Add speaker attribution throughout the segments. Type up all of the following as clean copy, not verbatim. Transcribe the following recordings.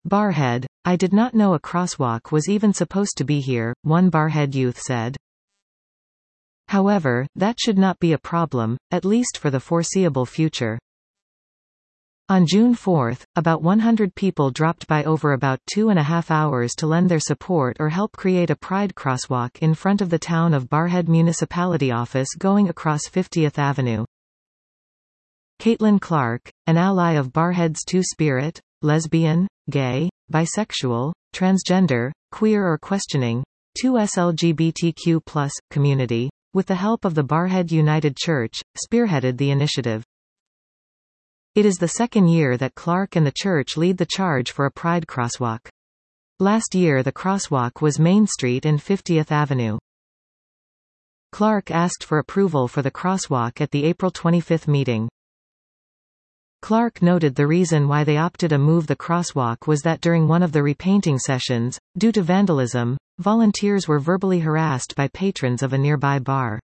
Speaker 1: Barrhead, I did not know a crosswalk was even supposed to be here, one Barrhead youth said. However, that should not be a problem, at least for the foreseeable future. On June 4, about 100 people dropped by over about 2.5 hours to lend their support or help create a pride crosswalk in front of the town of Barrhead Municipality office going across 50th Avenue. Caitlin Clark, an ally of Barrhead's Two-Spirit, lesbian, gay, bisexual, transgender, queer or questioning, 2S LGBTQ+ community, with the help of the Barrhead United Church, spearheaded the initiative. It is the second year that Clark and the church lead the charge for a pride crosswalk. Last year the crosswalk was Main Street and 50th Avenue. Clark asked for approval for the crosswalk at the April 25 meeting. Clark noted the reason why they opted to move the crosswalk was that during one of the repainting sessions, due to vandalism, volunteers were verbally harassed by patrons of a nearby bar.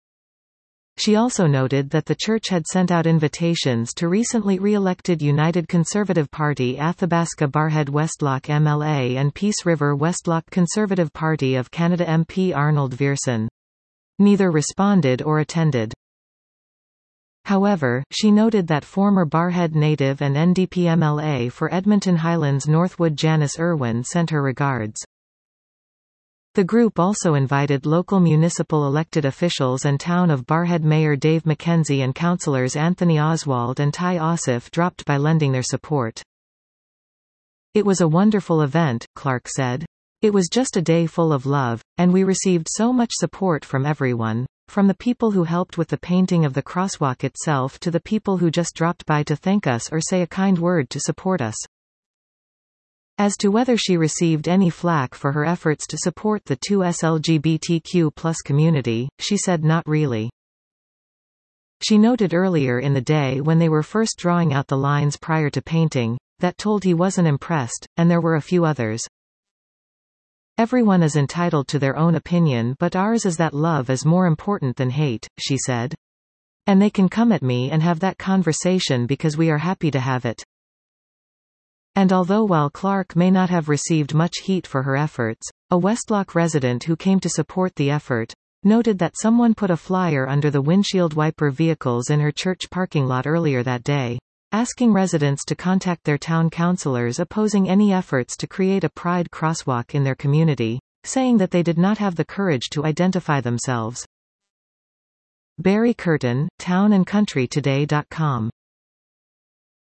Speaker 1: She also noted that the church had sent out invitations to recently re-elected United Conservative Party Athabasca Barrhead Westlock MLA and Peace River Westlock Conservative Party of Canada MP Arnold Vierson. Neither responded or attended. However, she noted that former Barrhead native and NDP MLA for Edmonton Highlands Northwood Janice Irwin sent her regards. The group also invited local municipal elected officials and Town of Barrhead Mayor Dave McKenzie and councillors Anthony Oswald and Ty Ossoff dropped by lending their support. It was a wonderful event, Clark said. It was just a day full of love, and we received so much support from everyone. From the people who helped with the painting of the crosswalk itself to the people who just dropped by to thank us or say a kind word to support us. As to whether she received any flack for her efforts to support the 2S LGBTQ+ community, she said not really. She noted earlier in the day when they were first drawing out the lines prior to painting, that told he wasn't impressed, and there were a few others. Everyone is entitled to their own opinion, but ours is that love is more important than hate, she said. And they can come at me and have that conversation because we are happy to have it. And although while Clark may not have received much heat for her efforts, a Westlock resident who came to support the effort, noted that someone put a flyer under the windshield wiper vehicles in her church parking lot earlier that day, asking residents to contact their town councillors opposing any efforts to create a pride crosswalk in their community, saying that they did not have the courage to identify themselves. Barry Curtin, townandcountrytoday.com